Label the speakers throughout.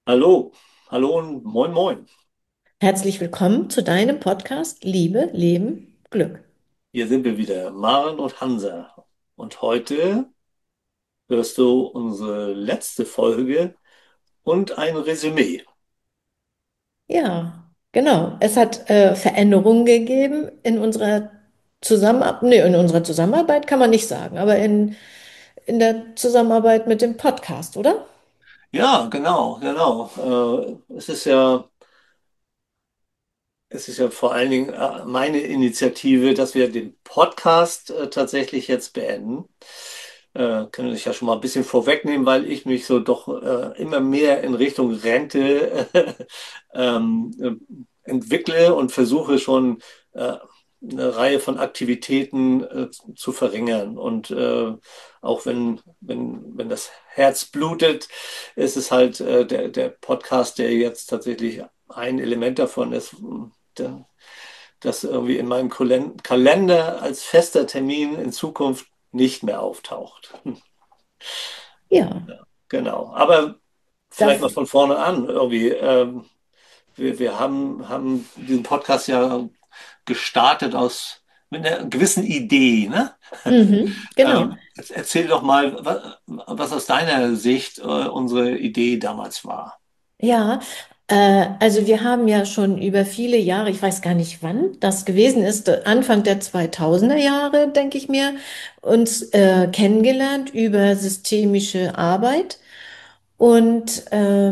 Speaker 1: Hallo, hallo und moin moin.
Speaker 2: Herzlich willkommen zu deinem Podcast Liebe, Leben, Glück.
Speaker 1: Hier sind wir wieder, Maren und Hansa. Und heute hörst du unsere letzte Folge und ein Resümee.
Speaker 2: Ja, genau. Es hat Veränderungen gegeben in unserer Zusammenarbeit kann man nicht sagen, aber in der Zusammenarbeit mit dem Podcast, oder?
Speaker 1: Ja, genau, genau. Es ist ja vor allen Dingen meine Initiative, dass wir den Podcast tatsächlich jetzt beenden. Können sich ja schon mal ein bisschen vorwegnehmen, weil ich mich so doch immer mehr in Richtung Rente entwickle und versuche schon eine Reihe von Aktivitäten zu verringern. Und auch wenn das Herz blutet, ist es halt der Podcast, der jetzt tatsächlich ein Element davon ist, der- das irgendwie in meinem Kalender als fester Termin in Zukunft nicht mehr auftaucht.
Speaker 2: Ja,
Speaker 1: Genau. Aber vielleicht mal
Speaker 2: das.
Speaker 1: von vorne an irgendwie. Wir haben diesen Podcast ja gestartet mit einer gewissen Idee, ne?
Speaker 2: Mhm, genau.
Speaker 1: Erzähl doch mal, was aus deiner Sicht unsere Idee damals war.
Speaker 2: Ja, also wir haben ja schon über viele Jahre, ich weiß gar nicht wann das gewesen ist, Anfang der 2000er Jahre, denke ich mir, uns kennengelernt über systemische Arbeit. Und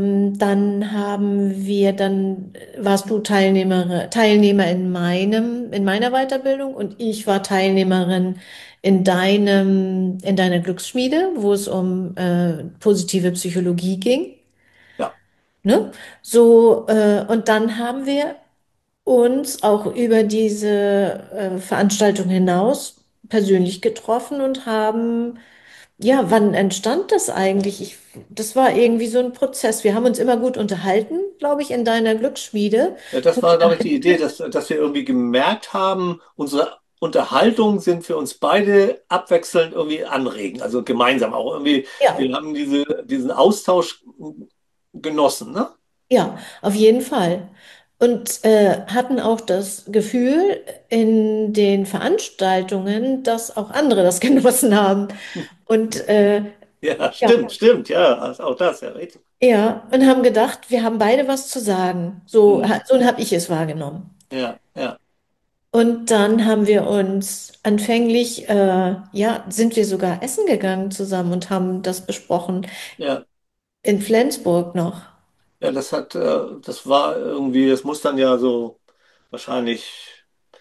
Speaker 2: dann warst du Teilnehmer in meiner Weiterbildung und ich war Teilnehmerin in deiner Glücksschmiede, wo es um positive Psychologie ging.
Speaker 1: Ja,
Speaker 2: Ne? Und dann haben wir uns auch über diese Veranstaltung hinaus persönlich getroffen und haben, ja, wann entstand das eigentlich? Das war irgendwie so ein Prozess. Wir haben uns immer gut unterhalten, glaube ich, in deiner Glücksschmiede.
Speaker 1: ja, das
Speaker 2: Und
Speaker 1: war, glaube ich, die Idee, dass wir irgendwie gemerkt haben, unsere Unterhaltung sind für uns beide abwechselnd irgendwie anregend, also gemeinsam auch irgendwie.
Speaker 2: ja,
Speaker 1: Wir haben diesen Austausch genossen, ne?
Speaker 2: ja, auf jeden Fall. Und hatten auch das Gefühl in den Veranstaltungen, dass auch andere das genossen haben. Und
Speaker 1: Ja,
Speaker 2: ja,
Speaker 1: stimmt, stimmt, ja, also auch das, ja, richtig.
Speaker 2: ja, und haben gedacht, wir haben beide was zu sagen.
Speaker 1: Mhm.
Speaker 2: So habe ich es wahrgenommen.
Speaker 1: Ja, ja,
Speaker 2: Und dann haben wir uns anfänglich, ja, sind wir sogar essen gegangen zusammen und haben das besprochen
Speaker 1: ja.
Speaker 2: in Flensburg noch.
Speaker 1: Ja, das war irgendwie, das muss dann ja so wahrscheinlich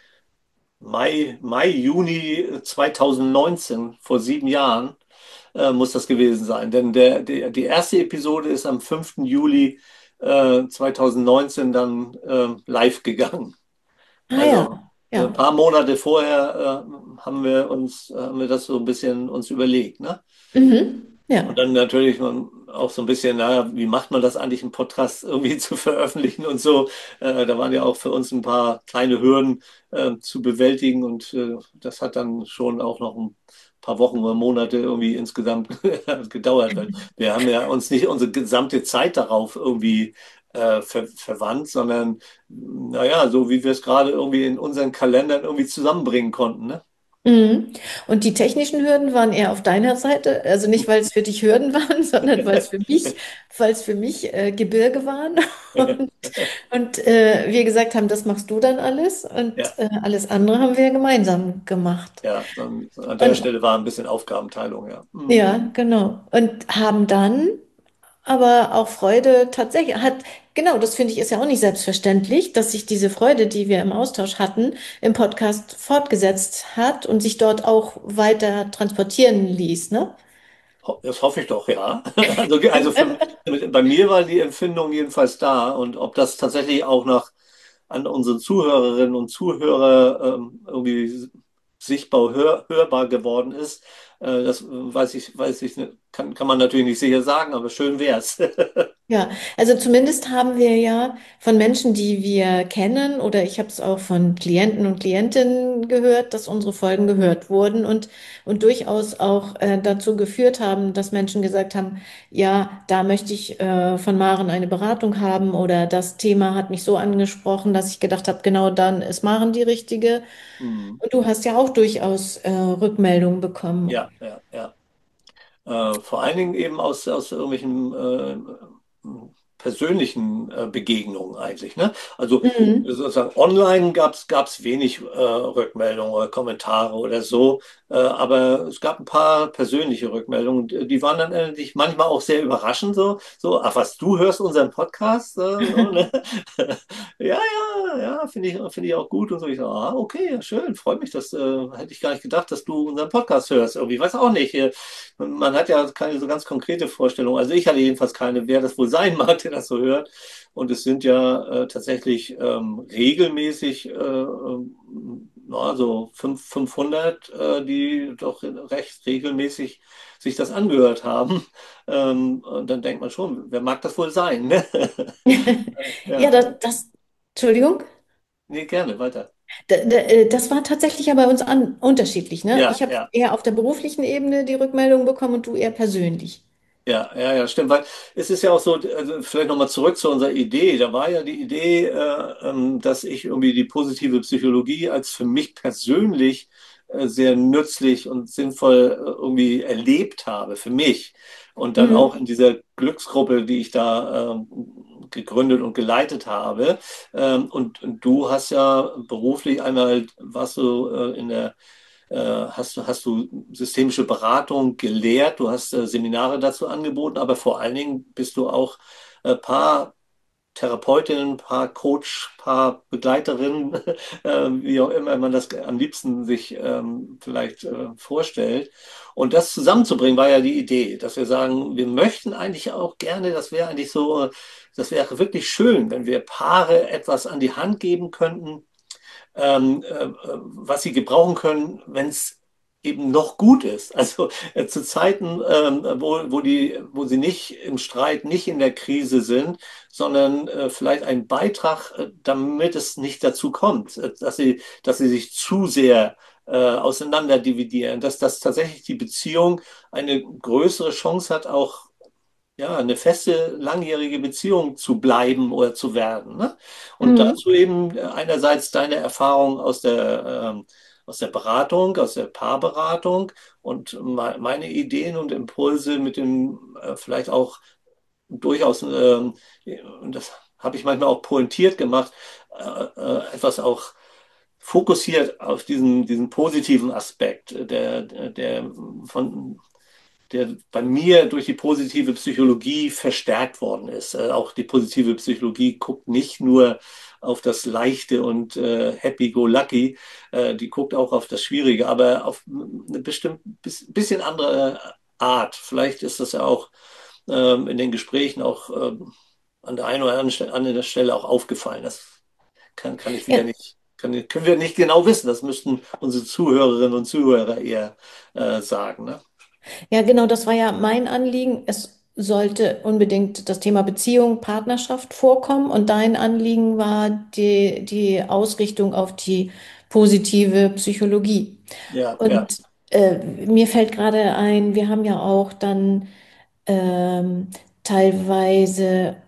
Speaker 1: Mai, Juni 2019, vor 7 Jahren, muss das gewesen sein. Denn die erste Episode ist am 5. Juli 2019 dann live gegangen.
Speaker 2: Ah ja,
Speaker 1: Also ein
Speaker 2: ja.
Speaker 1: paar Monate vorher haben wir das so ein bisschen uns überlegt, ne?
Speaker 2: Mhm,
Speaker 1: Und
Speaker 2: ja.
Speaker 1: dann natürlich auch so ein bisschen, naja, wie macht man das eigentlich, einen Podcast irgendwie zu veröffentlichen und so. Da waren ja auch für uns ein paar kleine Hürden zu bewältigen und das hat dann schon auch noch ein paar Wochen oder Monate irgendwie insgesamt gedauert, weil wir haben ja uns nicht unsere gesamte Zeit darauf irgendwie verwandt, sondern naja, so wie wir es gerade irgendwie in unseren Kalendern irgendwie zusammenbringen konnten, ne?
Speaker 2: Mhm. Und die technischen Hürden waren eher auf deiner Seite, also nicht, weil es für dich Hürden waren, sondern weil es für mich Gebirge waren. Und, und wir gesagt haben, das machst du dann alles und
Speaker 1: Ja,
Speaker 2: alles andere haben wir gemeinsam gemacht.
Speaker 1: ja, dann an der
Speaker 2: Und
Speaker 1: Stelle war ein bisschen Aufgabenteilung, ja. Mhm.
Speaker 2: ja, genau. Und haben dann aber auch Freude genau, das finde ich ist ja auch nicht selbstverständlich, dass sich diese Freude, die wir im Austausch hatten, im Podcast fortgesetzt hat und sich dort auch weiter transportieren ließ, ne?
Speaker 1: Das hoffe ich doch, ja. Bei mir war die Empfindung jedenfalls da und ob das tatsächlich auch an unsere Zuhörerinnen und Zuhörer irgendwie sichtbar, hörbar geworden ist, das weiß ich nicht, kann man natürlich nicht sicher sagen, aber schön wär's.
Speaker 2: Ja, also zumindest haben wir ja von Menschen, die wir kennen, oder ich habe es auch von Klienten und Klientinnen gehört, dass unsere Folgen gehört wurden und durchaus auch dazu geführt haben, dass Menschen gesagt haben, ja, da möchte ich von Maren eine Beratung haben oder das Thema hat mich so angesprochen, dass ich gedacht habe, genau dann ist Maren die Richtige.
Speaker 1: Mhm.
Speaker 2: Und du hast ja auch durchaus Rückmeldungen bekommen.
Speaker 1: Ja, ja, ja. Vor allen Dingen eben aus irgendwelchen persönlichen Begegnungen eigentlich. Ne? Also
Speaker 2: Mhm.
Speaker 1: sozusagen online gab's wenig Rückmeldungen oder Kommentare oder so, aber es gab ein paar persönliche Rückmeldungen. Und, die waren dann eigentlich manchmal auch sehr überraschend so, ach was, du hörst unseren Podcast? So, ne? Ja, ja, ja, finde ich auch gut und so. Ich so, ah, okay, ja, schön, freut mich, hätte ich gar nicht gedacht, dass du unseren Podcast hörst. Irgendwie, weiß auch nicht. Man hat ja keine so ganz konkrete Vorstellung. Also ich hatte jedenfalls keine, wer das wohl sein mag, der das so hört. Und es sind ja tatsächlich regelmäßig na, so 500, die doch recht regelmäßig sich das angehört haben. Und dann denkt man schon, wer mag das wohl sein? Ne?
Speaker 2: Ja,
Speaker 1: Ja,
Speaker 2: Entschuldigung.
Speaker 1: nee, gerne, weiter.
Speaker 2: Das war tatsächlich ja bei uns unterschiedlich, ne?
Speaker 1: Ja,
Speaker 2: Ich habe
Speaker 1: ja.
Speaker 2: eher auf der beruflichen Ebene die Rückmeldung bekommen und du eher persönlich.
Speaker 1: Ja, ja, ja, stimmt, weil es ist ja auch so, also vielleicht nochmal zurück zu unserer Idee. Da war ja die Idee, dass ich irgendwie die positive Psychologie als für mich persönlich sehr nützlich und sinnvoll irgendwie erlebt habe, für mich. Und dann auch
Speaker 2: Mhm.
Speaker 1: in dieser Glücksgruppe, die ich da gegründet und geleitet habe. Und du hast ja beruflich einmal, warst du in der hast du systemische Beratung gelehrt, du hast Seminare dazu angeboten, aber vor allen Dingen bist du auch Paar Therapeutinnen, Paar Coach, Paar Begleiterinnen, wie auch immer man das am liebsten sich vielleicht vorstellt. Und das zusammenzubringen war ja die Idee, dass wir sagen, wir möchten eigentlich auch gerne, das wäre eigentlich so, das wäre wirklich schön, wenn wir Paare etwas an die Hand geben könnten, was sie gebrauchen können, wenn es eben noch gut ist. Also zu Zeiten, wo sie nicht im Streit, nicht in der Krise sind, sondern vielleicht ein Beitrag, damit es nicht dazu kommt, dass sie sich zu sehr auseinander dividieren, dass das tatsächlich die Beziehung eine größere Chance hat, auch ja, eine feste, langjährige Beziehung zu bleiben oder zu werden. Ne? Und
Speaker 2: Mhm.
Speaker 1: dazu eben einerseits deine Erfahrung aus der Beratung, aus der Paarberatung und meine Ideen und Impulse mit dem vielleicht auch durchaus, und das habe ich manchmal auch pointiert gemacht, etwas auch fokussiert auf diesen positiven Aspekt, von der bei mir durch die positive Psychologie verstärkt worden ist. Auch die positive Psychologie guckt nicht nur auf das Leichte und Happy-Go-Lucky, die guckt auch auf das Schwierige, aber auf eine bestimmt bisschen andere Art. Vielleicht ist das ja auch in den Gesprächen auch an der einen oder anderen Stelle auch aufgefallen. Das kann ich wieder
Speaker 2: Ja.
Speaker 1: nicht. Können wir nicht genau wissen. Das müssten unsere Zuhörerinnen und Zuhörer eher sagen. Ne?
Speaker 2: Ja, genau, das war ja mein Anliegen. Es sollte unbedingt das Thema Beziehung, Partnerschaft vorkommen und dein Anliegen war die Ausrichtung auf die positive Psychologie.
Speaker 1: Ja, ja.
Speaker 2: Und mir fällt gerade ein, wir haben ja auch dann ähm, teilweise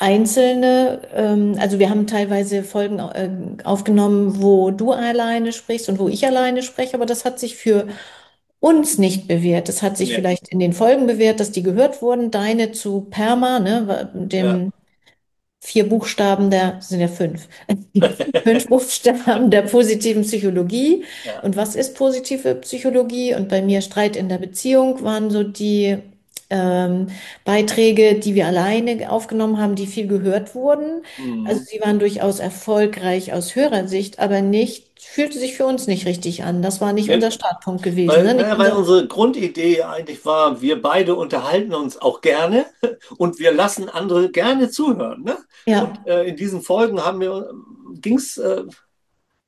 Speaker 2: also wir haben teilweise Folgen aufgenommen, wo du alleine sprichst und wo ich alleine spreche, aber das hat sich für uns nicht bewährt. Das hat sich
Speaker 1: Nee.
Speaker 2: vielleicht in den Folgen bewährt, dass die gehört wurden. Deine zu Perma, ne,
Speaker 1: Ja.
Speaker 2: dem vier Buchstaben sind ja fünf. Fünf Buchstaben der positiven Psychologie.
Speaker 1: Ja.
Speaker 2: Und was ist positive Psychologie? Und bei mir Streit in der Beziehung waren so die ähm, Beiträge, die wir alleine aufgenommen haben, die viel gehört wurden. Also
Speaker 1: Mhm.
Speaker 2: sie waren durchaus erfolgreich aus Hörersicht, aber fühlte sich für uns nicht richtig an. Das war nicht
Speaker 1: Nee,
Speaker 2: unser Startpunkt gewesen,
Speaker 1: weil,
Speaker 2: ne? Nicht
Speaker 1: naja, weil
Speaker 2: unser,
Speaker 1: unsere Grundidee ja eigentlich war, wir beide unterhalten uns auch gerne und wir lassen andere gerne zuhören. Ne? Und
Speaker 2: ja.
Speaker 1: in diesen Folgen ging es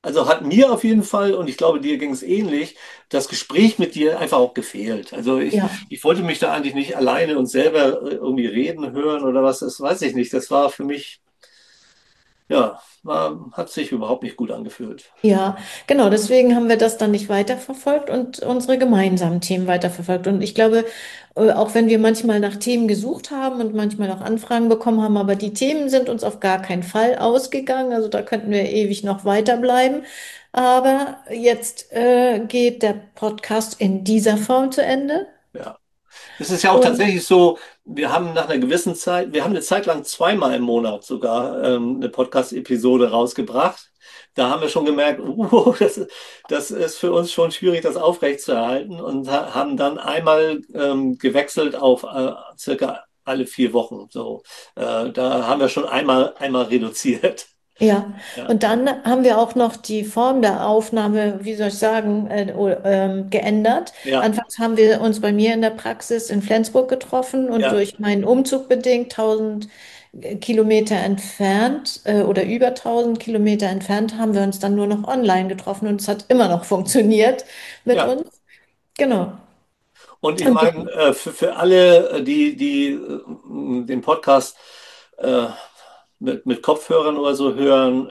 Speaker 1: also hat mir auf jeden Fall, und ich glaube, dir ging es ähnlich, das Gespräch mit dir einfach auch gefehlt. Also
Speaker 2: Ja,
Speaker 1: ich wollte mich da eigentlich nicht alleine und selber irgendwie reden hören oder was, das weiß ich nicht. Das war für mich, ja, hat sich überhaupt nicht gut angefühlt.
Speaker 2: ja, genau. Deswegen haben wir das dann nicht weiterverfolgt und unsere gemeinsamen Themen weiterverfolgt. Und ich glaube, auch wenn wir manchmal nach Themen gesucht haben und manchmal auch Anfragen bekommen haben, aber die Themen sind uns auf gar keinen Fall ausgegangen. Also da könnten wir ewig noch weiterbleiben. Aber jetzt geht der Podcast in dieser Form zu Ende.
Speaker 1: Ja. Es ist ja auch
Speaker 2: Und
Speaker 1: tatsächlich so, wir haben nach einer gewissen Zeit, wir haben eine Zeit lang zweimal im Monat sogar eine Podcast-Episode rausgebracht. Da haben wir schon gemerkt, das ist für uns schon schwierig, das aufrechtzuerhalten und haben dann einmal gewechselt auf circa alle 4 Wochen. So, da haben wir schon einmal reduziert.
Speaker 2: ja,
Speaker 1: Ja,
Speaker 2: und dann haben wir auch noch die Form der Aufnahme, wie soll ich sagen, geändert.
Speaker 1: ja,
Speaker 2: Anfangs haben wir uns bei mir in der Praxis in Flensburg getroffen und
Speaker 1: ja,
Speaker 2: durch meinen Umzug bedingt 1000 Kilometer entfernt oder über 1000 Kilometer entfernt haben wir uns dann nur noch online getroffen und es hat immer noch funktioniert mit
Speaker 1: ja.
Speaker 2: uns. Genau.
Speaker 1: Und ich
Speaker 2: Und
Speaker 1: meine, für alle, die den Podcast äh, mit Kopfhörern oder so hören,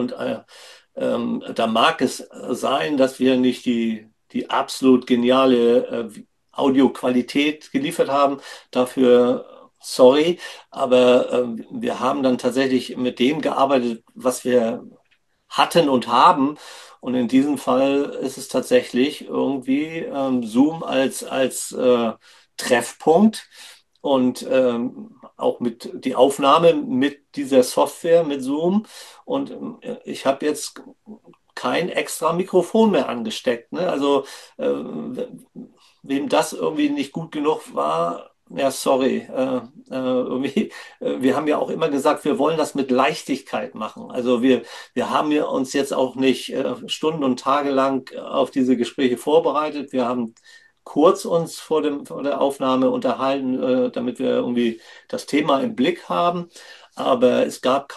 Speaker 1: da mag es sein, dass wir nicht die absolut geniale Audioqualität geliefert haben. Dafür sorry, aber wir haben dann tatsächlich mit dem gearbeitet, was wir hatten und haben. Und in diesem Fall ist es tatsächlich irgendwie Zoom als Treffpunkt und auch mit die Aufnahme mit dieser Software, mit Zoom. Und ich habe jetzt kein extra Mikrofon mehr angesteckt. Ne? Also wem das irgendwie nicht gut genug war, ja, sorry. Irgendwie, wir haben ja auch immer gesagt, wir wollen das mit Leichtigkeit machen. Also wir haben ja uns jetzt auch nicht Stunden und Tage lang auf diese Gespräche vorbereitet. Wir haben kurz uns vor der Aufnahme unterhalten, damit wir irgendwie das Thema im Blick haben. Aber es gab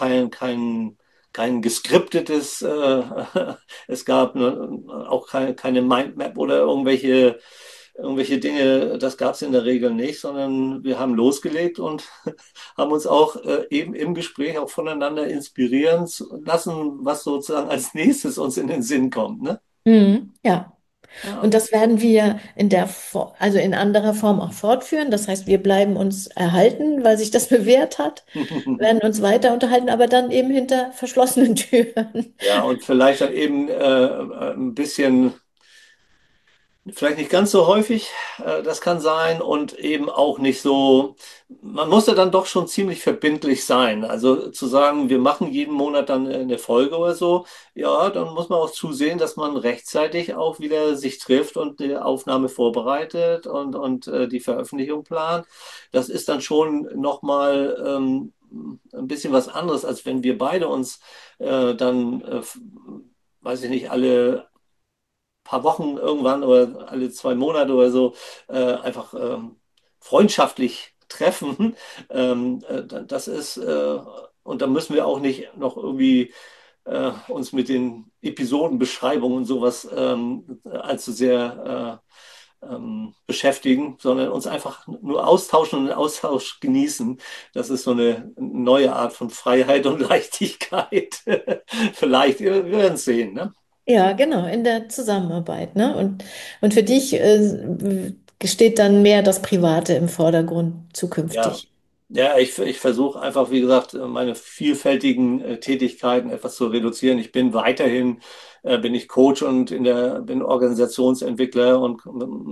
Speaker 1: kein geskriptetes, es gab auch keine Mindmap oder irgendwelche Dinge, das gab es in der Regel nicht, sondern wir haben losgelegt und haben uns auch eben im Gespräch auch voneinander inspirieren lassen, was sozusagen als nächstes uns in den Sinn kommt, ne?
Speaker 2: ja.
Speaker 1: Ja.
Speaker 2: Und das werden wir also in anderer Form auch fortführen. Das heißt, wir bleiben uns erhalten, weil sich das bewährt hat, werden uns weiter unterhalten, aber dann eben hinter verschlossenen Türen.
Speaker 1: Ja, und vielleicht dann eben ein bisschen. Vielleicht nicht ganz so häufig, das kann sein und eben auch nicht so, man muss ja dann doch schon ziemlich verbindlich sein. Also zu sagen, wir machen jeden Monat dann eine Folge oder so, ja, dann muss man auch zusehen, dass man rechtzeitig auch wieder sich trifft und die Aufnahme vorbereitet und die Veröffentlichung plant. Das ist dann schon nochmal ein bisschen was anderes, als wenn wir beide uns dann, weiß ich nicht, alle paar Wochen irgendwann oder alle 2 Monate oder so einfach freundschaftlich treffen. Das ist, und da müssen wir auch nicht noch irgendwie uns mit den Episodenbeschreibungen und sowas allzu sehr beschäftigen, sondern uns einfach nur austauschen und den Austausch genießen. Das ist so eine neue Art von Freiheit und Leichtigkeit. Vielleicht, wir werden es sehen, ne?
Speaker 2: Ja, genau, in der Zusammenarbeit, ne? Und für dich steht dann mehr das Private im Vordergrund
Speaker 1: Ja,
Speaker 2: zukünftig.
Speaker 1: ja, ich versuche einfach, wie gesagt, meine vielfältigen Tätigkeiten etwas zu reduzieren. Ich bin weiterhin, bin ich Coach und bin Organisationsentwickler und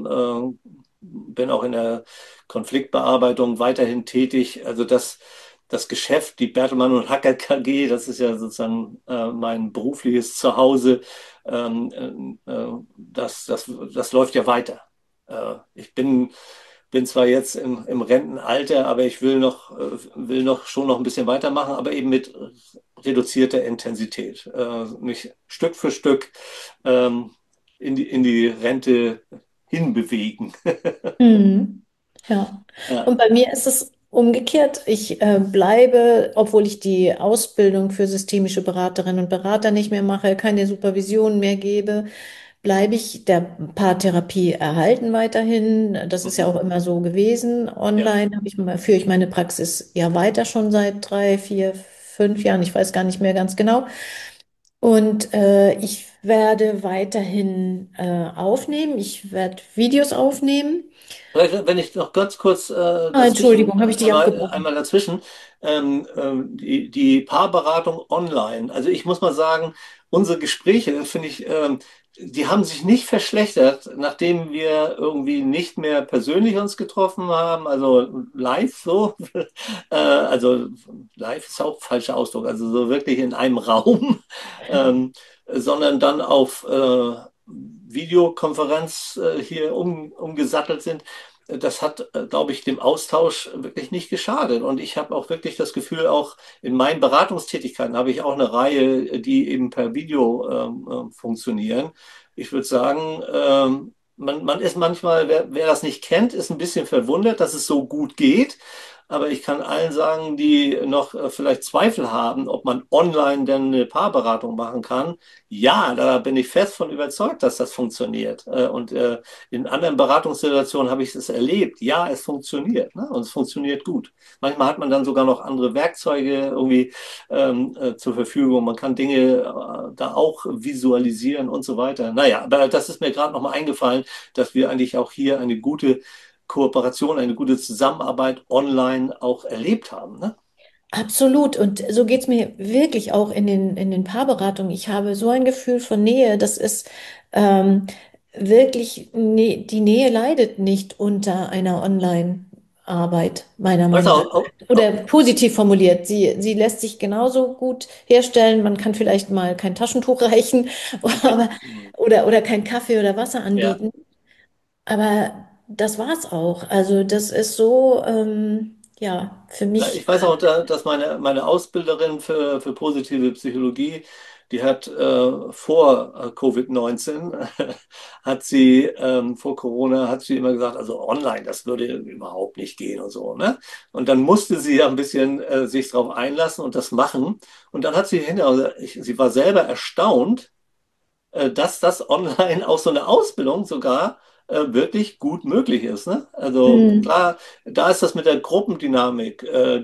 Speaker 1: bin auch in der Konfliktbearbeitung weiterhin tätig. Also das Geschäft, die Bertelsmann und Hackert KG, das ist ja sozusagen mein berufliches Zuhause, das läuft ja weiter. Ich bin zwar jetzt im Rentenalter, aber ich will noch schon noch ein bisschen weitermachen, aber eben mit reduzierter Intensität. Mich Stück für Stück ähm, in die Rente hinbewegen.
Speaker 2: Mhm. Ja.
Speaker 1: Ja,
Speaker 2: Und bei mir ist es umgekehrt. Ich bleibe, obwohl ich die Ausbildung für systemische Beraterinnen und Berater nicht mehr mache, keine Supervision mehr gebe, bleibe ich der Paartherapie erhalten weiterhin. Das ist ja
Speaker 1: Mhm.
Speaker 2: auch immer so gewesen.
Speaker 1: Ja.
Speaker 2: Online führe ich meine Praxis ja weiter schon seit 3, 4, 5 Jahren. Ich weiß gar nicht mehr ganz genau. Und ich werde weiterhin aufnehmen. Ich werde Videos aufnehmen.
Speaker 1: Vielleicht, wenn ich noch ganz kurz
Speaker 2: Ah,
Speaker 1: dazwischen,
Speaker 2: Entschuldigung, habe ich dich abgebrochen.
Speaker 1: einmal dazwischen, die Paarberatung online. Also ich muss mal sagen, unsere Gespräche, finde ich, die haben sich nicht verschlechtert, nachdem wir irgendwie nicht mehr persönlich uns getroffen haben, also live so. Also live ist auch ein falscher Ausdruck, also so wirklich in einem Raum, sondern dann auf Videokonferenz hier umgesattelt sind. Das hat, glaube ich, dem Austausch wirklich nicht geschadet. Und ich habe auch wirklich das Gefühl, auch in meinen Beratungstätigkeiten habe ich auch eine Reihe, die eben per Video funktionieren. Ich würde sagen, man ist manchmal, wer das nicht kennt, ist ein bisschen verwundert, dass es so gut geht. Aber ich kann allen sagen, die noch vielleicht Zweifel haben, ob man online denn eine Paarberatung machen kann. Ja, da bin ich fest von überzeugt, dass das funktioniert. Und in anderen Beratungssituationen habe ich es erlebt. Ja, es funktioniert, ne? Und es funktioniert gut. Manchmal hat man dann sogar noch andere Werkzeuge irgendwie zur Verfügung. Man kann Dinge da auch visualisieren und so weiter. Naja, aber das ist mir gerade noch mal eingefallen, dass wir eigentlich auch hier eine gute Kooperation, eine gute Zusammenarbeit online auch erlebt haben. Ne?
Speaker 2: Absolut. Und so geht es mir wirklich auch in den Paarberatungen. Ich habe so ein Gefühl von Nähe. Das ist ähm, wirklich, die Nähe leidet nicht unter einer Online-Arbeit, meiner
Speaker 1: Weißt du,
Speaker 2: Meinung nach. Oder positiv formuliert, sie lässt sich genauso gut herstellen. Man kann vielleicht mal kein Taschentuch reichen, aber, oder kein Kaffee oder Wasser
Speaker 1: ja.
Speaker 2: anbieten. Aber das war's auch. Also das ist so, ja, für
Speaker 1: Na,
Speaker 2: mich.
Speaker 1: ich weiß auch, dass meine Ausbilderin für positive Psychologie, die hat vor Covid-19, hat sie, vor Corona, hat sie immer gesagt, also online, das würde überhaupt nicht gehen und so, ne? Und dann musste sie ja ein bisschen sich darauf einlassen und das machen. Und dann hat sie hinterher, sie war selber erstaunt, dass das online auch so eine Ausbildung sogar wirklich gut möglich ist. Ne? Also
Speaker 2: Hm.
Speaker 1: klar, da ist das mit der Gruppendynamik,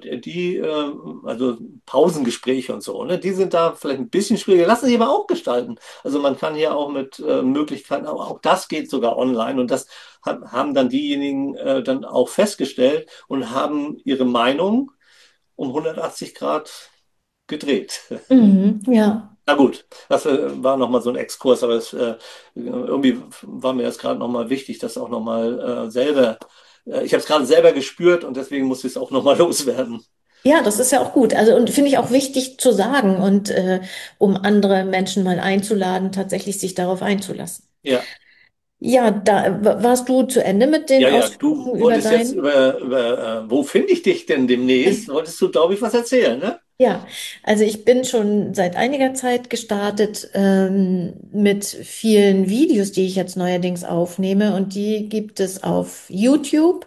Speaker 1: also Pausengespräche und so, ne? Die sind da vielleicht ein bisschen schwieriger, lassen sich aber auch gestalten. Also man kann hier auch mit Möglichkeiten, aber auch das geht sogar online und das haben dann diejenigen dann auch festgestellt und haben ihre Meinung um 180 Grad gedreht.
Speaker 2: Mhm, ja.
Speaker 1: Na gut, das war nochmal so ein Exkurs, aber irgendwie war mir das gerade nochmal wichtig, das auch nochmal selber, ich habe es gerade selber gespürt und deswegen muss ich es auch nochmal loswerden.
Speaker 2: Ja, das ist ja auch gut. Also, und finde ich auch wichtig zu sagen und um andere Menschen mal einzuladen, tatsächlich sich darauf einzulassen.
Speaker 1: Ja,
Speaker 2: Ja, da warst du zu Ende mit den
Speaker 1: ja, du
Speaker 2: Ausführungen über
Speaker 1: wolltest jetzt
Speaker 2: dein.
Speaker 1: wo finde ich dich denn demnächst? Wolltest du, glaube ich, was erzählen, ne?
Speaker 2: Ja, also ich bin schon seit einiger Zeit gestartet mit vielen Videos, die ich jetzt neuerdings aufnehme und die gibt es auf YouTube.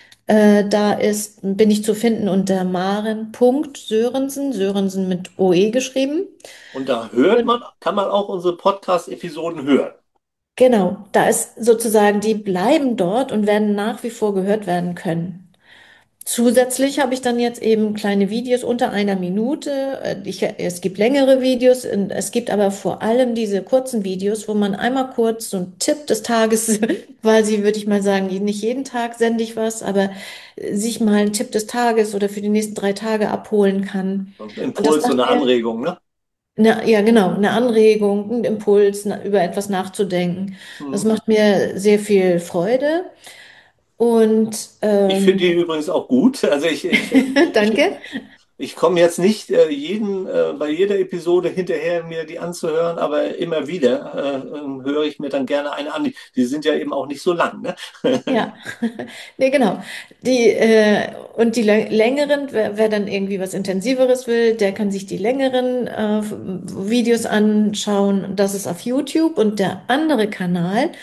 Speaker 2: Bin ich zu finden unter Maren.Sörensen, Sörensen mit OE geschrieben.
Speaker 1: Und da
Speaker 2: Und
Speaker 1: kann man auch unsere Podcast-Episoden hören.
Speaker 2: genau, da ist sozusagen, die bleiben dort und werden nach wie vor gehört werden können. Zusätzlich habe ich dann jetzt eben kleine Videos unter einer Minute. Es gibt längere Videos, und es gibt aber vor allem diese kurzen Videos, wo man einmal kurz so einen Tipp des Tages, quasi würde ich mal sagen, nicht jeden Tag sende ich was, aber sich mal einen Tipp des Tages oder für die nächsten 3 Tage abholen kann.
Speaker 1: So ein
Speaker 2: Und das
Speaker 1: Impuls, so
Speaker 2: macht
Speaker 1: eine
Speaker 2: mir
Speaker 1: Anregung, ne?
Speaker 2: ja, genau, eine Anregung, ein Impuls, über etwas nachzudenken. Das
Speaker 1: Mhm.
Speaker 2: macht mir sehr viel Freude. Und
Speaker 1: Ich finde die übrigens auch gut. Also ich,
Speaker 2: danke.
Speaker 1: ich komme jetzt nicht bei jeder Episode hinterher, mir die anzuhören, aber immer wieder höre ich mir dann gerne eine an. Die sind ja eben auch nicht so lang, ne?
Speaker 2: Ja, nee, genau. Und die längeren, wer dann irgendwie was Intensiveres will, der kann sich die längeren Videos anschauen. Das ist auf YouTube. Und der andere Kanal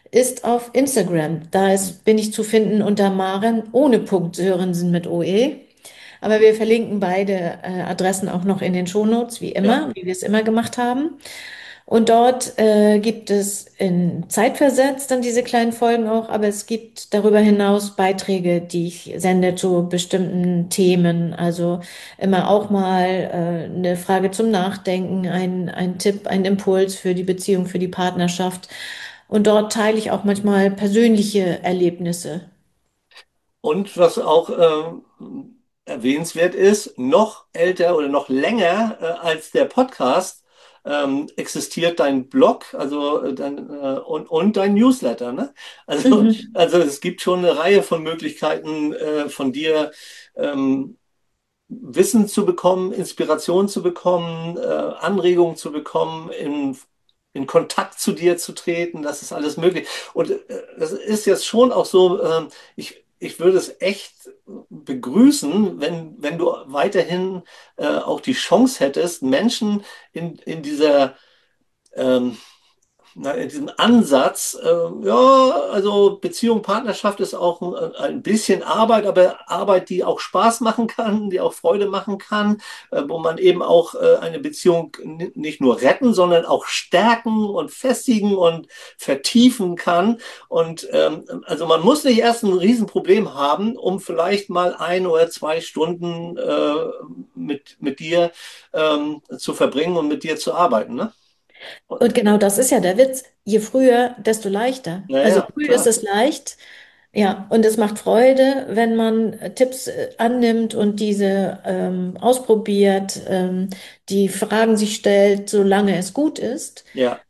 Speaker 2: ist auf Instagram. Bin ich zu finden unter Maren ohne Punkt Sörensen mit OE. Aber wir verlinken beide Adressen auch noch in den Shownotes, wie
Speaker 1: Ja.
Speaker 2: immer, wie wir es immer gemacht haben. Und dort gibt es in zeitversetzt dann diese kleinen Folgen auch, aber es gibt darüber hinaus Beiträge, die ich sende zu bestimmten Themen. Also immer auch mal eine Frage zum Nachdenken, ein Tipp, ein Impuls für die Beziehung, für die Partnerschaft. Und dort teile ich auch manchmal persönliche Erlebnisse.
Speaker 1: Und was auch erwähnenswert ist, noch älter oder noch länger als der Podcast existiert dein Blog, also und dein Newsletter, ne?
Speaker 2: Mhm.
Speaker 1: Also es gibt schon eine Reihe von Möglichkeiten von dir ähm, Wissen zu bekommen, Inspiration zu bekommen, Anregungen zu bekommen, in Kontakt zu dir zu treten. Das ist alles möglich. Und das ist jetzt schon auch so, ich würde es echt begrüßen, wenn du weiterhin auch die Chance hättest, Menschen in dieser ähm, in diesem Ansatz, ja, also Beziehung, Partnerschaft ist auch ein bisschen Arbeit, aber Arbeit, die auch Spaß machen kann, die auch Freude machen kann, wo man eben auch eine Beziehung nicht nur retten, sondern auch stärken und festigen und vertiefen kann. Und also man muss nicht erst ein Riesenproblem haben, um vielleicht mal 1 oder 2 Stunden mit dir zu verbringen und mit dir zu arbeiten, ne?
Speaker 2: Und genau das ist ja der Witz. Je früher, desto leichter. Also
Speaker 1: Naja,
Speaker 2: früh ist
Speaker 1: klar.
Speaker 2: es leicht, ja, und es macht Freude, wenn man Tipps annimmt und diese ausprobiert, die Fragen sich stellt, solange es gut ist.
Speaker 1: Ja.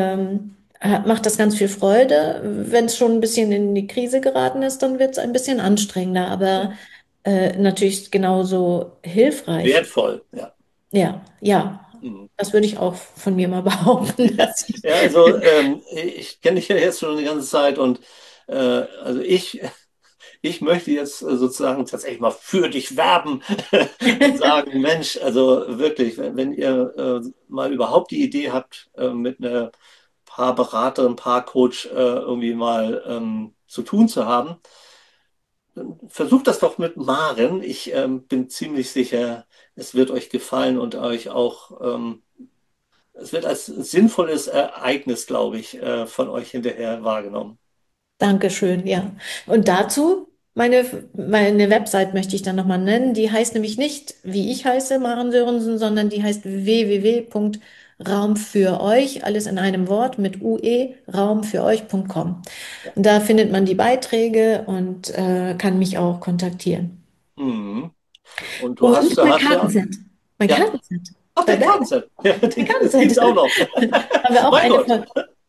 Speaker 2: Macht das ganz viel Freude. Wenn es schon ein bisschen in die Krise geraten ist, dann wird es ein bisschen anstrengender, aber natürlich genauso hilfreich.
Speaker 1: Wertvoll, ja.
Speaker 2: Ja, ja,
Speaker 1: Mhm.
Speaker 2: das würde ich auch von mir mal behaupten,
Speaker 1: Ja,
Speaker 2: dass ich.
Speaker 1: ja, also ich kenne dich ja jetzt schon eine ganze Zeit und also ich möchte jetzt sozusagen tatsächlich mal für dich werben und sagen, Mensch, also wirklich, wenn ihr mal überhaupt die Idee habt, mit einer Paarberaterin, Paarcoach irgendwie mal zu tun zu haben, dann versucht das doch mit Maren. Ich bin ziemlich sicher, es wird euch gefallen und euch auch es wird als sinnvolles Ereignis, glaube ich, von euch hinterher wahrgenommen.
Speaker 2: Dankeschön, ja. Und dazu, meine Website möchte ich dann nochmal nennen. Die heißt nämlich nicht, wie ich heiße, Maren Sörensen, sondern die heißt www.raum für euch, alles in einem Wort mit UE, raumfüreuch.com.
Speaker 1: Ja.
Speaker 2: Und da findet man die Beiträge und kann mich auch kontaktieren.
Speaker 1: Mhm. Und
Speaker 2: Und
Speaker 1: du
Speaker 2: mein
Speaker 1: hast ja,
Speaker 2: Kartenset. Mein
Speaker 1: ja,
Speaker 2: Kartenset.
Speaker 1: ach, der
Speaker 2: Bei Werbe.
Speaker 1: Kartenset. Ja,
Speaker 2: Mein
Speaker 1: das
Speaker 2: Kartenset.
Speaker 1: gibt's auch noch.
Speaker 2: Haben wir auch
Speaker 1: Mein
Speaker 2: eine
Speaker 1: Gott.
Speaker 2: Folge.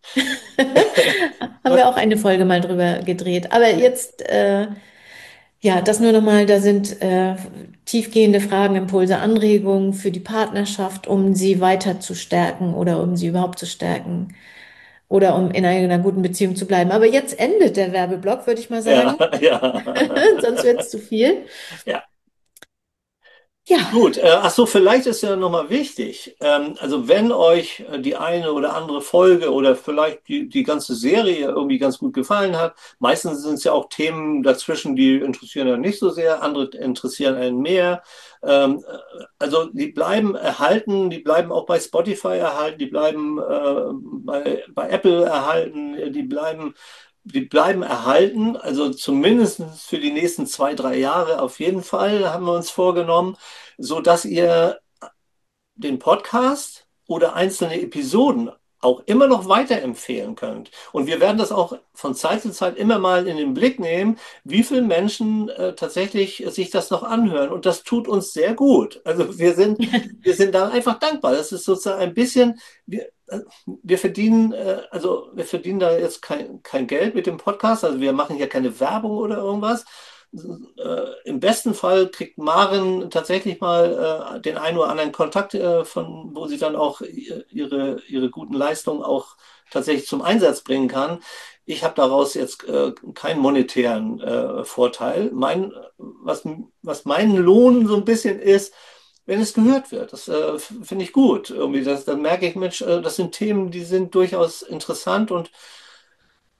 Speaker 2: Haben wir auch eine Folge mal drüber gedreht. Aber jetzt, ja, das nur nochmal, da sind tiefgehende Fragen, Impulse, Anregungen für die Partnerschaft, um sie weiter zu stärken oder um sie überhaupt zu stärken oder um in einer guten Beziehung zu bleiben. Aber jetzt endet der Werbeblock, würde ich mal
Speaker 1: Ja,
Speaker 2: sagen.
Speaker 1: ja.
Speaker 2: Sonst wird es zu viel.
Speaker 1: Ja.
Speaker 2: Ja,
Speaker 1: Gut, ach so, vielleicht ist ja nochmal wichtig, also wenn euch die eine oder andere Folge oder vielleicht die ganze Serie irgendwie ganz gut gefallen hat, meistens sind es ja auch Themen dazwischen, die interessieren ja nicht so sehr, andere interessieren einen mehr. Also die bleiben erhalten, die bleiben auch bei Spotify erhalten, die bleiben bei Apple erhalten, die bleiben erhalten, also zumindest für die nächsten 2, 3 Jahre auf jeden Fall, haben wir uns vorgenommen, so dass ihr den Podcast oder einzelne Episoden auch immer noch weiterempfehlen könnt. Und wir werden das auch von Zeit zu Zeit immer mal in den Blick nehmen, wie viele Menschen tatsächlich sich das noch anhören. Und das tut uns sehr gut. Also wir sind da einfach dankbar. Das ist sozusagen ein bisschen, wir verdienen, also wir verdienen da jetzt kein Geld mit dem Podcast. Also wir machen hier keine Werbung oder irgendwas. Im besten Fall kriegt Maren tatsächlich mal den einen oder anderen Kontakt, wo sie dann auch ihre guten Leistungen auch tatsächlich zum Einsatz bringen kann. Ich habe daraus jetzt keinen monetären Vorteil. Was mein Lohn so ein bisschen ist, wenn es gehört wird. Das finde ich gut. Irgendwie dann merke ich, Mensch, das sind Themen, die sind durchaus interessant und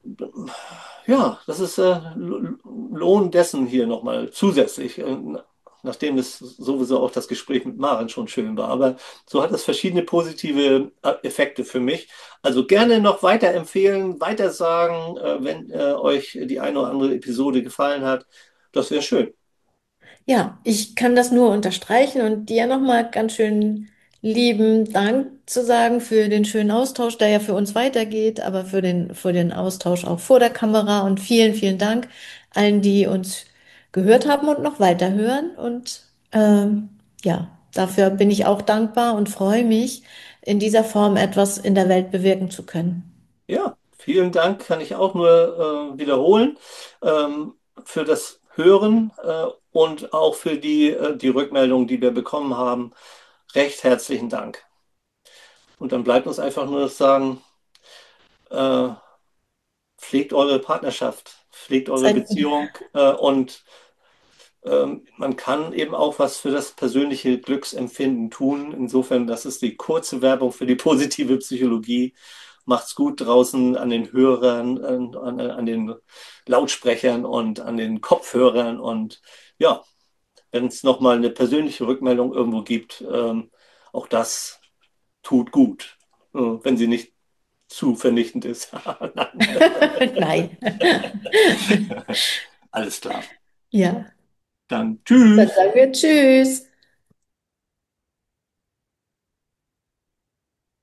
Speaker 1: Ja, das ist Lohn dessen hier nochmal zusätzlich, nachdem es sowieso auch das Gespräch mit Maren schon schön war. Aber so hat es verschiedene positive Effekte für mich. Also gerne noch weiterempfehlen, weitersagen, wenn euch die eine oder andere Episode gefallen hat. Das wäre schön.
Speaker 2: Ja, ich kann das nur unterstreichen und dir nochmal ganz schön lieben Dank zu sagen für den schönen Austausch, der ja für uns weitergeht, aber für den Austausch auch vor der Kamera und vielen, vielen Dank allen, die uns gehört haben und noch weiterhören. Und ja, dafür bin ich auch dankbar und freue mich, in dieser Form etwas in der Welt bewirken zu können.
Speaker 1: Ja, vielen Dank, kann ich auch nur wiederholen, für das Hören und auch für die Rückmeldung, die wir bekommen haben. Recht herzlichen Dank. Und dann bleibt uns einfach nur das sagen, äh, pflegt eure Partnerschaft, pflegt eure
Speaker 2: Seid,
Speaker 1: Beziehung und man kann eben auch was für das persönliche Glücksempfinden tun. Insofern, das ist die kurze Werbung für die positive Psychologie. Macht's gut draußen an den Hörern, an den Lautsprechern und an den Kopfhörern. Und ja, wenn es nochmal eine persönliche Rückmeldung irgendwo gibt, auch das tut gut, wenn sie nicht zu vernichtend ist. Nein.
Speaker 2: nein.
Speaker 1: Alles klar.
Speaker 2: Ja,
Speaker 1: Dann
Speaker 2: dann
Speaker 1: tschüss.
Speaker 2: sagen wir Tschüss.